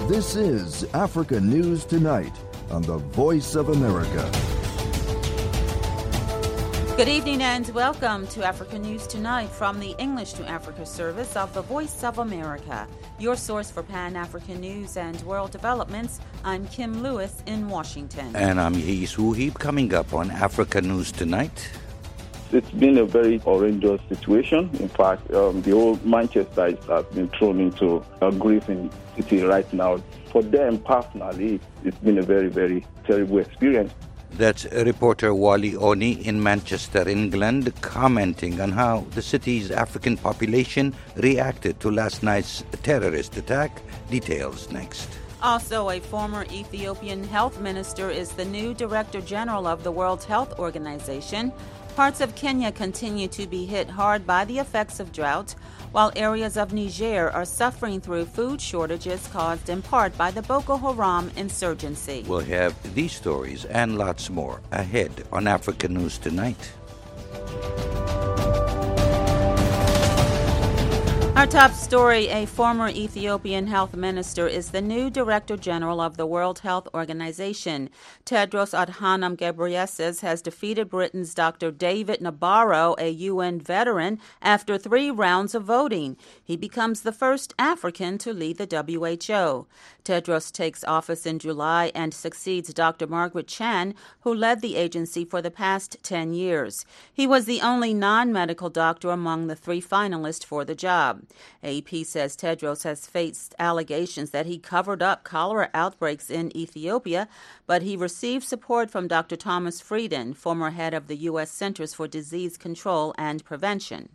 This is Africa News Tonight on the Voice of America. Good evening and welcome to Africa News Tonight from the English to Africa service of the Voice of America. Your source for Pan-African news and world developments. I'm Kim Lewis in Washington. And I'm Yehis Wuhib. Coming up on Africa News Tonight. It's been a very horrendous situation. In fact, the whole Manchester has been thrown into a grieving city right now. For them personally, it's been a very, very terrible experience. That's reporter Wally Oni in Manchester, England, commenting on how the city's African population reacted to last night's terrorist attack. Details next. Also, a former Ethiopian health minister is the new Director General of the World Health Organization. Parts of Kenya continue to be hit hard by the effects of drought, while areas of Niger are suffering through food shortages caused in part by the Boko Haram insurgency. We'll have these stories and lots more ahead on Africa News Tonight. Our top story, a former Ethiopian health minister is the new Director General of the World Health Organization. Tedros Adhanom Ghebreyesus has defeated Britain's Dr. David Nabarro, a UN veteran, after 3 rounds of voting. He becomes the first African to lead the WHO. Tedros takes office in July and succeeds Dr. Margaret Chan, who led the agency for the past 10 years. He was the only non-medical doctor among the 3 finalists for the job. AP says Tedros has faced allegations that he covered up cholera outbreaks in Ethiopia, but he received support from Dr. Thomas Frieden, former head of the U.S. Centers for Disease Control and Prevention.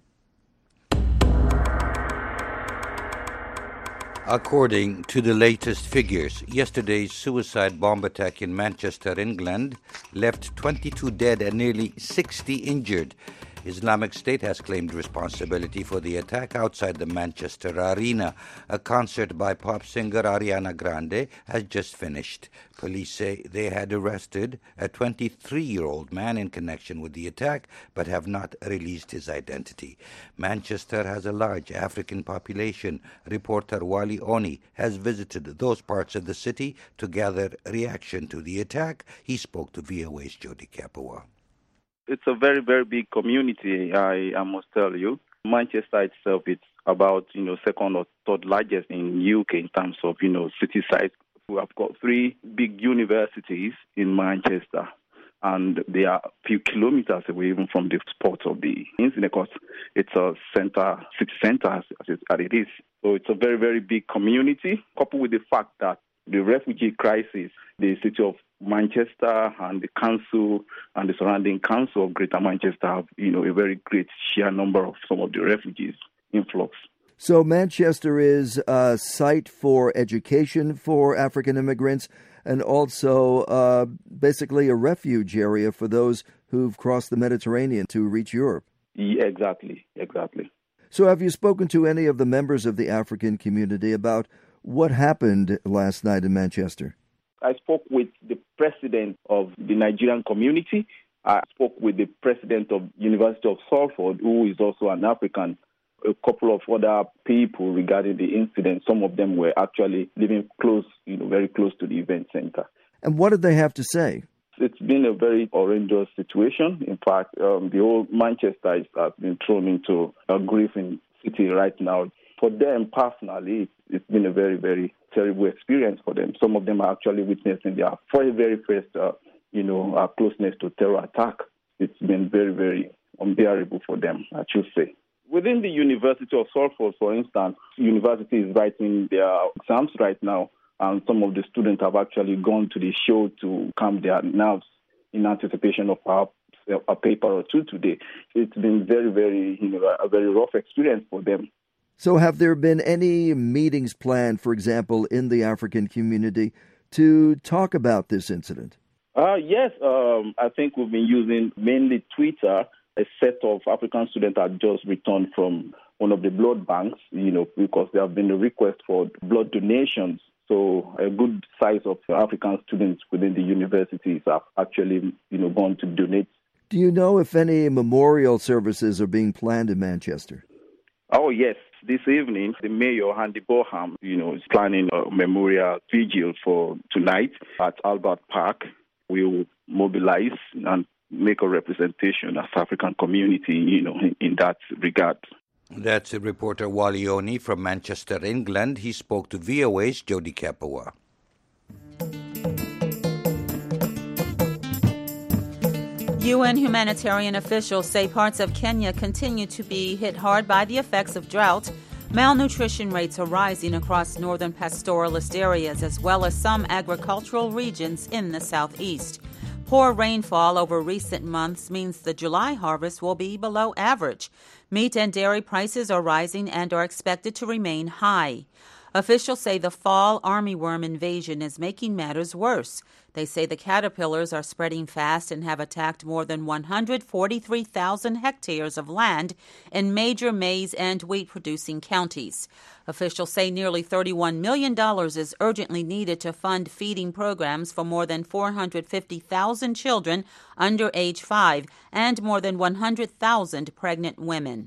According to the latest figures, yesterday's suicide bomb attack in Manchester, England, left 22 dead and nearly 60 injured. Islamic State has claimed responsibility for the attack outside the Manchester Arena. A concert by pop singer Ariana Grande has just finished. Police say they had arrested a 23-year-old man in connection with the attack, but have not released his identity. Manchester has a large African population. Reporter Wally Oni has visited those parts of the city to gather reaction to the attack. He spoke to VOA's Jody Kapua. It's a very, very big community, I must tell you. Manchester itself, it's about, second or third largest in UK in terms of, city size. We have got 3 big universities in Manchester, and they are a few kilometers away even from the spot of the incident, because it's a city center as it is. So it's a very, very big community, coupled with the fact that the refugee crisis, the city of Manchester and the council and the surrounding council of Greater Manchester have, a very great sheer number of some of the refugees influx. So Manchester is a site for education for African immigrants and also basically a refuge area for those who've crossed the Mediterranean to reach Europe. Yeah, exactly. So have you spoken to any of the members of the African community about what happened last night in Manchester? I spoke with the president of the Nigerian community. I spoke with the president of University of Salford, who is also an African, a couple of other people regarding the incident. Some of them were actually living close, very close to the event center. And what did they have to say? It's been a very horrendous situation. In fact, the whole Manchester has been thrown into a grieving city right now. For them personally, it's been a very, very terrible experience for them. Some of them are actually witnessing their very first, closeness to terror attack. It's been very, very unbearable for them, I should say. Within the University of Salford, for instance, the university is writing their exams right now, and some of the students have actually gone to the show to calm their nerves in anticipation of perhaps a paper or 2 today. It's been very, very, a very rough experience for them. So have there been any meetings planned, for example, in the African community to talk about this incident? Yes, I think we've been using mainly Twitter. A set of African students have just returned from one of the blood banks, because there have been a request for blood donations. So a good size of African students within the universities have actually, gone to donate. Do you know if any memorial services are being planned in Manchester? Oh, yes. This evening, the mayor, Andy Boham, is planning a memorial vigil for tonight at Albert Park. We will mobilize and make a representation as African community, in that regard. That's reporter Wally Oni from Manchester, England. He spoke to VOA's Jody Kapawa. UN humanitarian officials say parts of Kenya continue to be hit hard by the effects of drought. Malnutrition rates are rising across northern pastoralist areas as well as some agricultural regions in the southeast. Poor rainfall over recent months means the July harvest will be below average. Meat and dairy prices are rising and are expected to remain high. Officials say the fall armyworm invasion is making matters worse. They say the caterpillars are spreading fast and have attacked more than 143,000 hectares of land in major maize and wheat-producing counties. Officials say nearly $31 million is urgently needed to fund feeding programs for more than 450,000 children under age 5 and more than 100,000 pregnant women.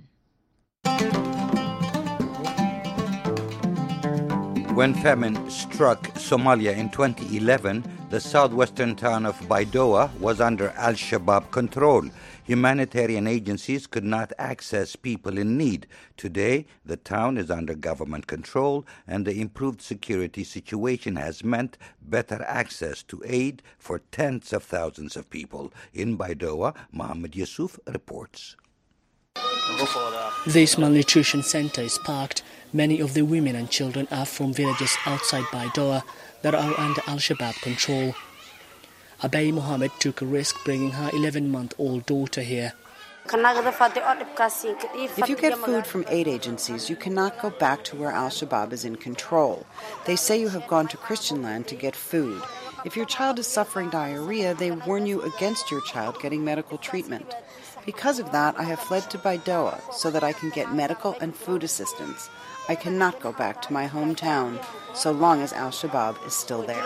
When famine struck Somalia in 2011, the southwestern town of Baidoa was under al-Shabaab control. Humanitarian agencies could not access people in need. Today, the town is under government control, and the improved security situation has meant better access to aid for tens of thousands of people. In Baidoa, Mohammed Yusuf reports. This malnutrition center is packed. Many of the women and children are from villages outside Baidoa that are under al-Shabaab control. Abay Mohammed took a risk bringing her 11-month-old daughter here. If you get food from aid agencies, you cannot go back to where al-Shabaab is in control. They say you have gone to Christian land to get food. If your child is suffering diarrhea, they warn you against your child getting medical treatment. Because of that, I have fled to Baidoa so that I can get medical and food assistance. I cannot go back to my hometown so long as al-Shabaab is still there.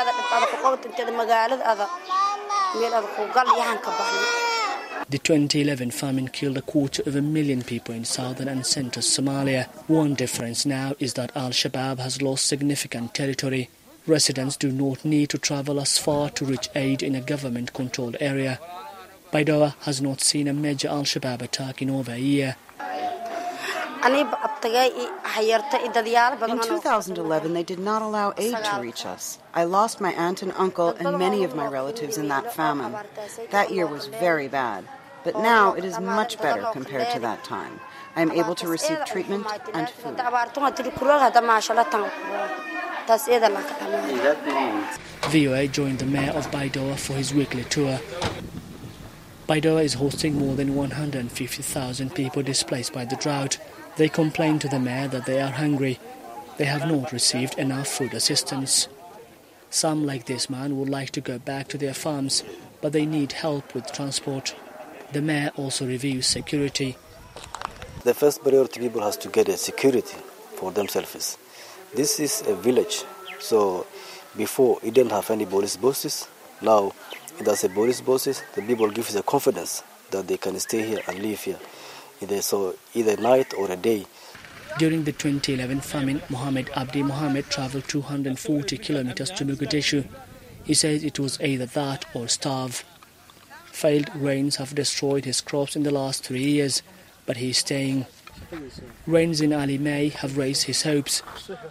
The 2011 famine killed 250,000 people in southern and central Somalia. One difference now is that al-Shabaab has lost significant territory. Residents do not need to travel as far to reach aid in a government-controlled area. Baidoa has not seen a major al-Shabaab attack in over a year. In 2011, they did not allow aid to reach us. I lost my aunt and uncle and many of my relatives in that famine. That year was very bad, but now it is much better compared to that time. I am able to receive treatment and food. VOA joined the mayor of Baidoa for his weekly tour. Baidoa is hosting more than 150,000 people displaced by the drought. They complain to the mayor that they are hungry. They have not received enough food assistance. Some, like this man, would like to go back to their farms, but they need help with transport. The mayor also reviews security. The first priority people has to get a security for themselves. This is a village, so before it didn't have any police bosses. Now it has a police bosses. The people give the confidence that they can stay here and live here, either night or a day. During the 2011 famine, Mohammed Abdi Mohammed travelled 240 kilometers to Mogadishu. He says it was either that or starve. Failed rains have destroyed his crops in the last 3 years, but he is staying. Rains in Ali May have raised his hopes.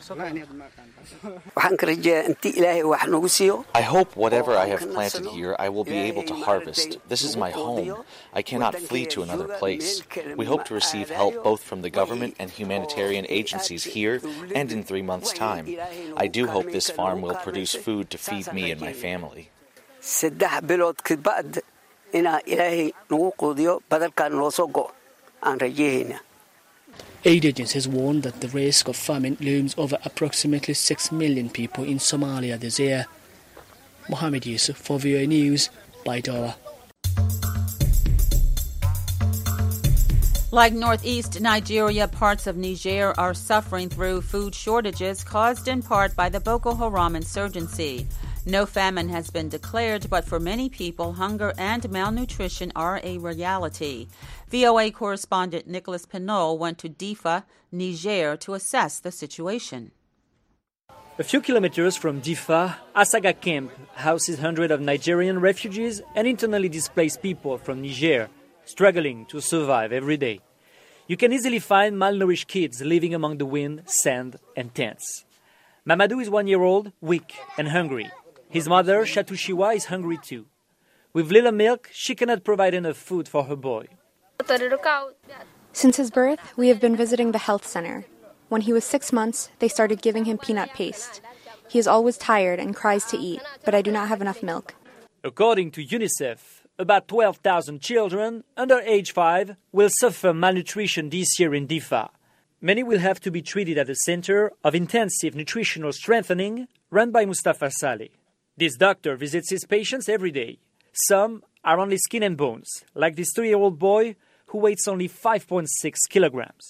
I hope whatever I have planted here I will be able to harvest. This is my home. I cannot flee to another place. We hope to receive help both from the government and humanitarian agencies here and in 3 months' time. I do hope this farm will produce food to feed me and my family. Aid agencies warn that the risk of famine looms over approximately 6 million people in Somalia this year. Mohammed Yusuf for VOA News, Baidoa. Like northeast Nigeria, parts of Niger are suffering through food shortages caused in part by the Boko Haram insurgency. No famine has been declared, but for many people, hunger and malnutrition are a reality. VOA correspondent Nicholas Pinol went to Difa, Niger, to assess the situation. A few kilometers from Difa, Asaga Camp houses hundreds of Nigerian refugees and internally displaced people from Niger, struggling to survive every day. You can easily find malnourished kids living among the wind, sand, and tents. Mamadou is 1 year old, weak and hungry. His mother, Shatushiwa, is hungry too. With little milk, she cannot provide enough food for her boy. Since his birth, we have been visiting the health center. When he was 6 months, they started giving him peanut paste. He is always tired and cries to eat, but I do not have enough milk. According to UNICEF, about 12,000 children under age 5 will suffer malnutrition this year in Difa. Many will have to be treated at a center of intensive nutritional strengthening run by Mustafa Saleh. This doctor visits his patients every day. Some are only skin and bones, like this 3-year-old boy who weighs only 5.6 kilograms.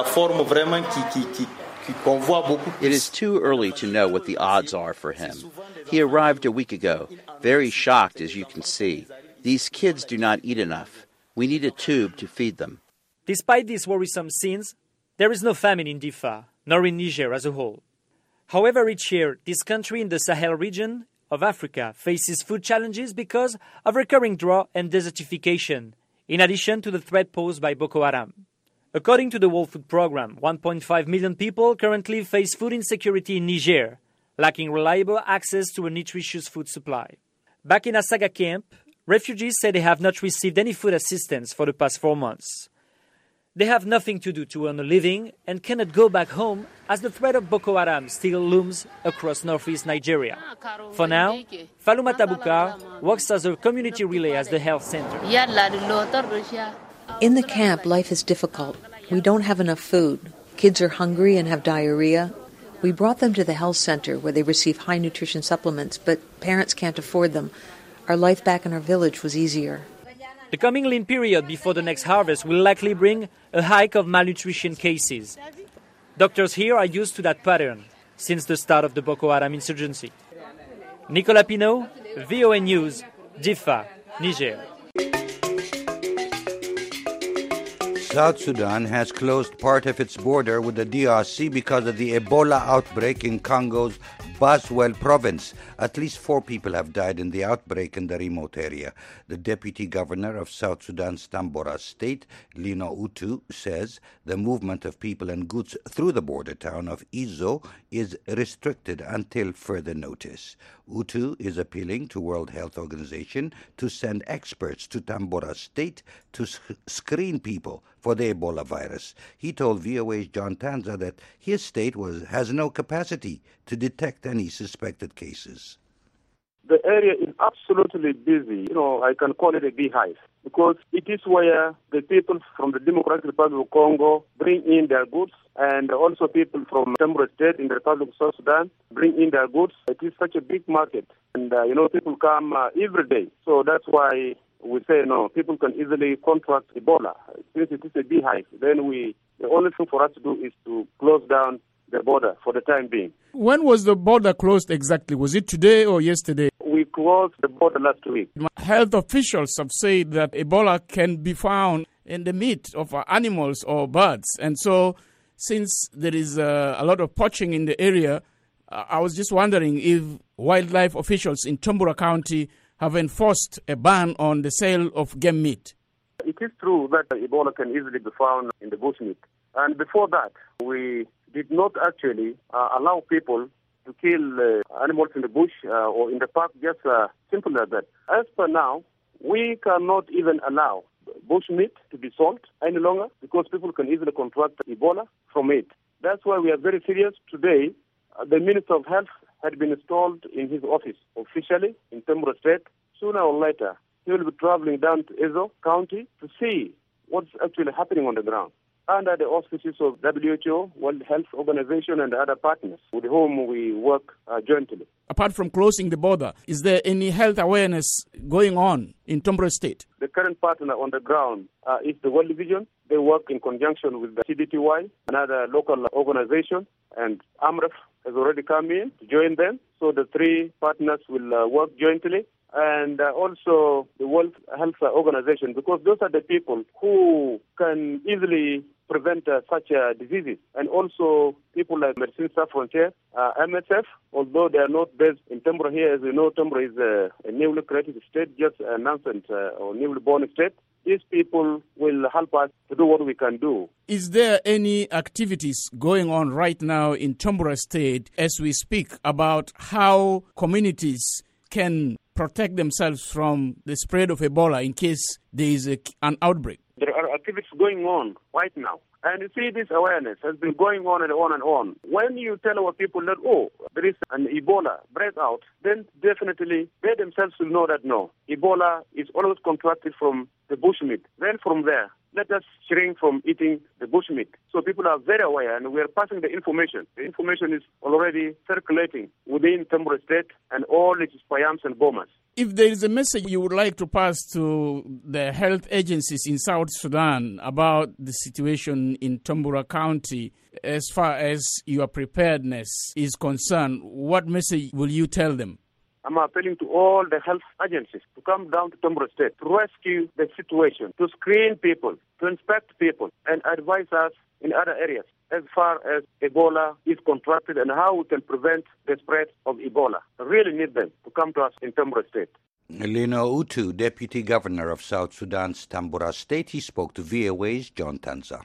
It is too early to know what the odds are for him. He arrived a week ago, very shocked as you can see. These kids do not eat enough. We need a tube to feed them. Despite these worrisome scenes, there is no famine in Difa, nor in Niger as a whole. However, each year, this country in the Sahel region of Africa faces food challenges because of recurring drought and desertification, in addition to the threat posed by Boko Haram. According to the World Food Programme, 1.5 million people currently face food insecurity in Niger, lacking reliable access to a nutritious food supply. Back in Asaga Camp, refugees say they have not received any food assistance for the past 4 months. They have nothing to do to earn a living and cannot go back home as the threat of Boko Haram still looms across northeast Nigeria. For now, Falumata Bukar works as a community relay at the health center. In the camp, life is difficult. We don't have enough food. Kids are hungry and have diarrhea. We brought them to the health center where they receive high nutrition supplements, but parents can't afford them. Our life back in our village was easier. The coming lean period before the next harvest will likely bring a hike of malnutrition cases. Doctors here are used to that pattern since the start of the Boko Haram insurgency. Nicolas Pinot, VOA News, Difa, Niger. South Sudan has closed part of its border with the DRC because of the Ebola outbreak in Congo's Baswell province. At least 4 people have died in the outbreak in the remote area. The deputy governor of South Sudan's Tambora state, Lino Utu, says the movement of people and goods through the border town of Izo is restricted until further notice. Utu is appealing to World Health Organization to send experts to Tambora state to screen people for the Ebola virus. He told VOA's John Tanza that his state has no capacity to detect any suspected cases. The area is absolutely busy. I can call it a beehive because it is where the people from the Democratic Republic of Congo bring in their goods, and also people from Tambora State in the Republic of South Sudan bring in their goods. It is such a big market, and people come every day. So that's why we say no, people can easily contract Ebola. Since it is a beehive, then the only thing for us to do is to close down the border for the time being. When was the border closed exactly? Was it today or yesterday? We closed the border last week. Health officials have said that Ebola can be found in the meat of animals or birds. And so since there is a lot of poaching in the area, I was just wondering if wildlife officials in Tambora County have enforced a ban on the sale of game meat. It is true that Ebola can easily be found in the bushmeat. And before that, we did not actually allow people to kill animals in the bush or in the park, just simple as that. As per now, we cannot even allow bushmeat to be sold any longer because people can easily contract Ebola from it. That's why we are very serious. Today, the Minister of Health had been installed in his office officially in Tambora State. Sooner or later, he will be traveling down to Ezo County to see what's actually happening on the ground, under the auspices of WHO, World Health Organization, and other partners with whom we work jointly. Apart from closing the border, is there any health awareness going on in Tambora State? The current partner on the ground is the World Vision. They work in conjunction with the CDTY, another local organization, and AMREF has already come in to join them. So the three partners will work jointly. And also the World Health Organization, because those are the people who can easily prevent such diseases. And also people like Médecins Sans Frontières, MSF, although they are not based in Tambora here. As you know, Tambora is a newly created state, just a nascent or newly born state. These people will help us to do what we can do. Is there any activities going on right now in Tambora State as we speak about how communities can protect themselves from the spread of Ebola in case there is an outbreak? There are activities going on right now. And you see, this awareness has been going on and on and on. When you tell our people that, there is an Ebola breakout, then definitely they themselves will know that, no, Ebola is always contracted from the bushmeat. Then from there, let us shrink from eating the bushmeat. So people are very aware, and we are passing the information. The information is already circulating within Tambora State and all its payams and bomas. If there is a message you would like to pass to the health agencies in South Sudan about the situation in Tambora County, as far as your preparedness is concerned, what message will you tell them? I'm appealing to all the health agencies to come down to Tambora State to rescue the situation, to screen people, to inspect people, and advise us in other areas as far as Ebola is contracted and how we can prevent the spread of Ebola. I really need them to come to us in Tambora State. Lino Utu, Deputy Governor of South Sudan's Tambora State, he spoke to VOA's John Tanza.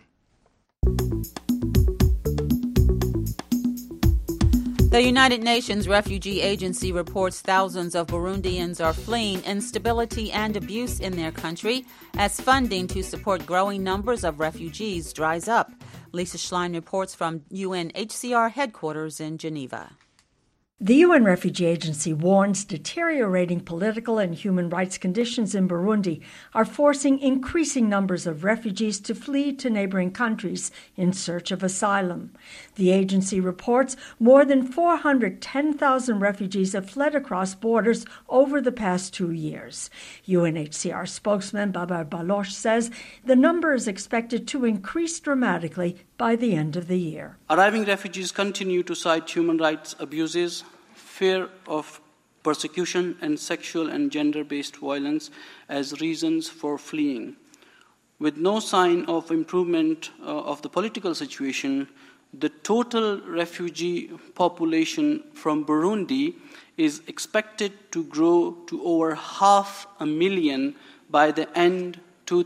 The United Nations Refugee Agency reports thousands of Burundians are fleeing instability and abuse in their country as funding to support growing numbers of refugees dries up. Lisa Schlein reports from UNHCR headquarters in Geneva. The UN Refugee Agency warns deteriorating political and human rights conditions in Burundi are forcing increasing numbers of refugees to flee to neighboring countries in search of asylum. The agency reports more than 410,000 refugees have fled across borders over the past 2 years. UNHCR spokesman Babar Baloch says the number is expected to increase dramatically by the end of the year. Arriving refugees continue to cite human rights abuses, fear of persecution, and sexual and gender-based violence as reasons for fleeing. With no sign of improvement of the political situation, the total refugee population from Burundi is expected to grow to over 500,000 by the end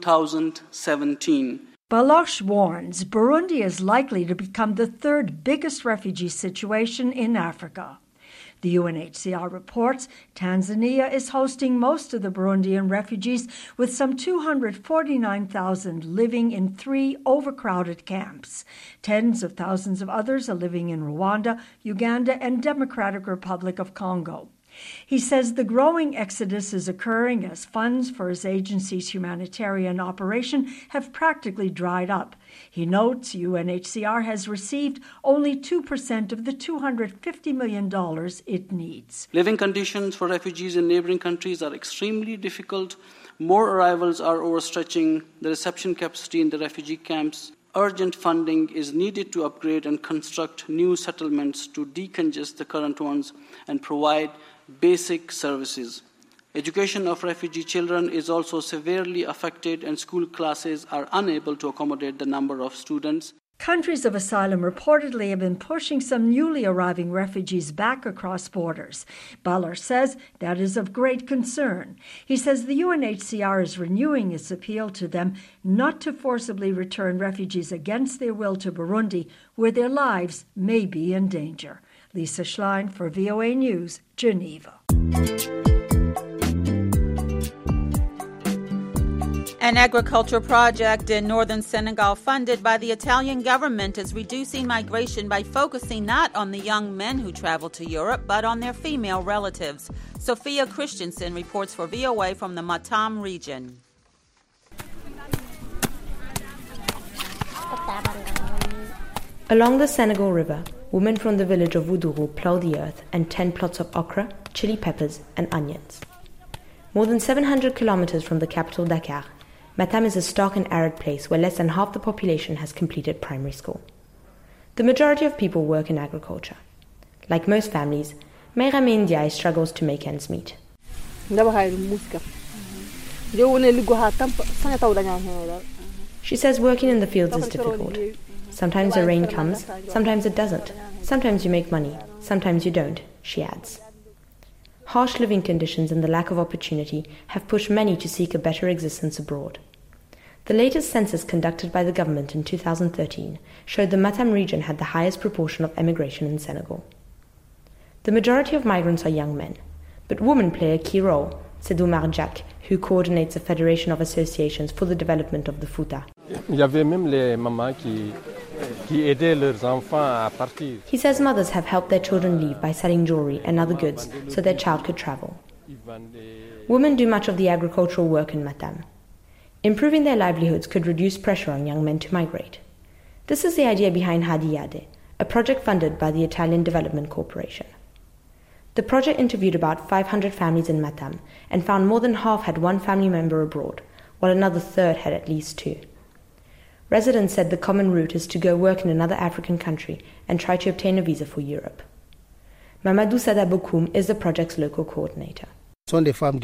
2017. Baloch warns Burundi is likely to become the third biggest refugee situation in Africa. The UNHCR reports Tanzania is hosting most of the Burundian refugees, with some 249,000 living in 3 overcrowded camps. Tens of thousands of others are living in Rwanda, Uganda, and Democratic Republic of Congo. He says the growing exodus is occurring as funds for his agency's humanitarian operation have practically dried up. He notes UNHCR has received only 2% of the $250 million it needs. Living conditions for refugees in neighboring countries are extremely difficult. More arrivals are overstretching the reception capacity in the refugee camps. Urgent funding is needed to upgrade and construct new settlements to decongest the current ones and provide basic services. Education of refugee children is also severely affected, and school classes are unable to accommodate the number of students. Countries of asylum reportedly have been pushing some newly arriving refugees back across borders. Baloch says that is of great concern. He says the UNHCR is renewing its appeal to them not to forcibly return refugees against their will to Burundi, where their lives may be in danger. Lisa Schlein for VOA News, Geneva. An agriculture project in northern Senegal funded by the Italian government is reducing migration by focusing not on the young men who travel to Europe, but on their female relatives. Sophia Christensen reports for VOA from the Matam region. Along the Senegal River, women from the village of Wuduru plough the earth and tend plots of okra, chili peppers, and onions. More than 700 kilometers from the capital Dakar, Matam is a stark and arid place where less than half the population has completed primary school. The majority of people work in agriculture. Like most families, Meirame Ndiaye struggles to make ends meet. She says working in the fields is difficult. Sometimes the rain comes, sometimes it doesn't. Sometimes you make money, sometimes you don't, she adds. Harsh living conditions and the lack of opportunity have pushed many to seek a better existence abroad. The latest census conducted by the government in 2013 showed the Matam region had the highest proportion of emigration in Senegal. The majority of migrants are young men, but women play a key role, said Oumar Jack, who coordinates a federation of associations for the development of the Fouta. He says mothers have helped their children leave by selling jewelry and other goods so their child could travel. Women do much of the agricultural work in Matam. Improving their livelihoods could reduce pressure on young men to migrate. This is the idea behind Hadi Yade, a project funded by the Italian Development Corporation. The project interviewed about 500 families in Matam and found more than half had one family member abroad, while another third had at least two. Residents said the common route is to go work in another African country and try to obtain a visa for Europe. Mamadou Sada Bokoum is the project's local coordinator. We found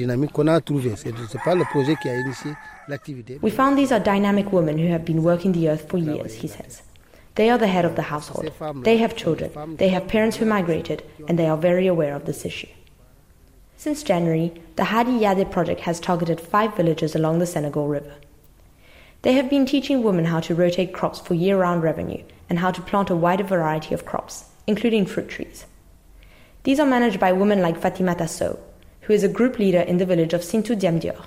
these are dynamic women who have been working the earth for years, he says. They are the head of the household. They have children. They have parents who migrated, and they are very aware of this issue. Since January, the Hadi Yade project has targeted 5 villages along the Senegal River. They have been teaching women how to rotate crops for year-round revenue and how to plant a wider variety of crops, including fruit trees. These are managed by women like Fatimata Sow, who is a group leader in the village of Sintou Diamdior.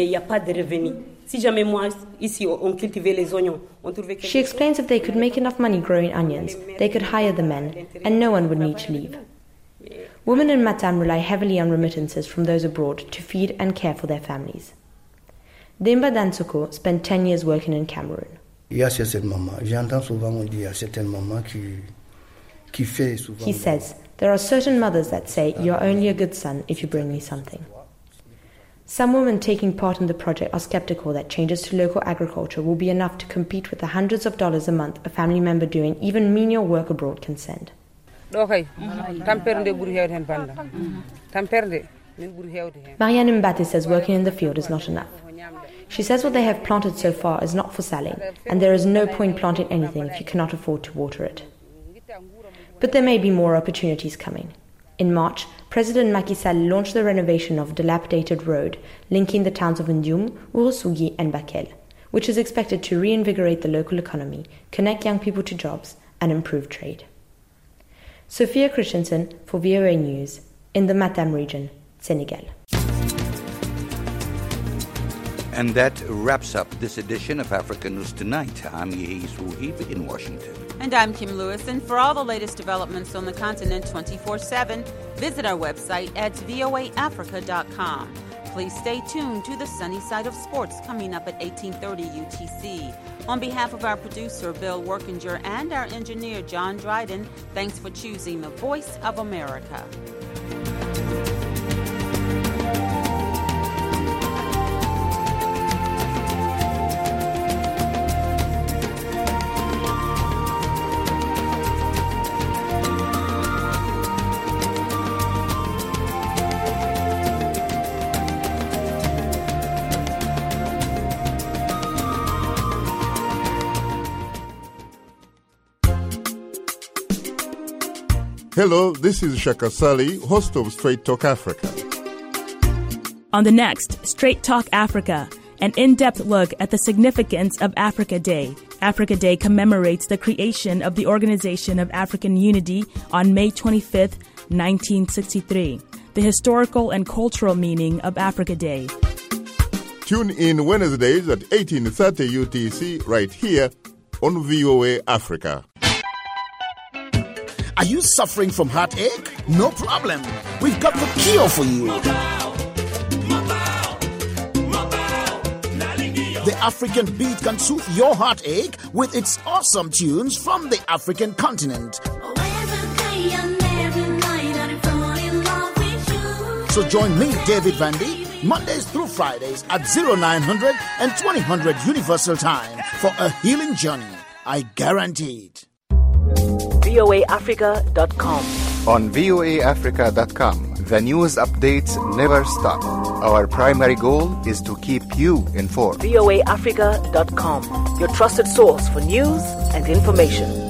She explains if they could make enough money growing onions, they could hire the men, and no one would need to leave. Women in Matam rely heavily on remittances from those abroad to feed and care for their families. Demba Dansoko spent 10 years working in Cameroon. He says, there are certain mothers that say, you're only a good son if you bring me something. Some women taking part in the project are skeptical that changes to local agriculture will be enough to compete with the hundreds of dollars a month a family member doing even menial work abroad can send. Marianne Mbate says working in the field is not enough. She says what they have planted so far is not for selling, and there is no point planting anything if you cannot afford to water it. But there may be more opportunities coming. In March, President Macky Sall launched the renovation of a dilapidated road linking the towns of Ndioum, Ourossogui and Bakel, which is expected to reinvigorate the local economy, connect young people to jobs, and improve trade. Sophia Christensen for VOA News, in the Matam region, Senegal. And that wraps up this edition of Africa News Tonight. I'm Yehis Wuhib in Washington. And I'm Kim Lewis. And for all the latest developments on the continent 24/7, visit our website at voaafrica.com. Please stay tuned to the Sunny Side of Sports coming up at 18:30 UTC. On behalf of our producer, Bill Workinger, and our engineer, John Dryden, thanks for choosing the Voice of America. Hello, this is Shaka Sali, host of Straight Talk Africa. On the next Straight Talk Africa, an in-depth look at the significance of Africa Day. Africa Day commemorates the creation of the Organization of African Unity on May 25, 1963. The historical and cultural meaning of Africa Day. Tune in Wednesdays at 18:30 UTC right here on VOA Africa. Are you suffering from heartache? No problem. We've got the cure for you. The African Beat can soothe your heartache with its awesome tunes from the African continent. So join me, David Vandy, Mondays through Fridays at 0900 and 2000 Universal Time for a healing journey. I guarantee it. voaafrica.com On voaafrica.com, the news updates never stop. Our primary goal is to keep you informed. voaafrica.com, your trusted source for news and information.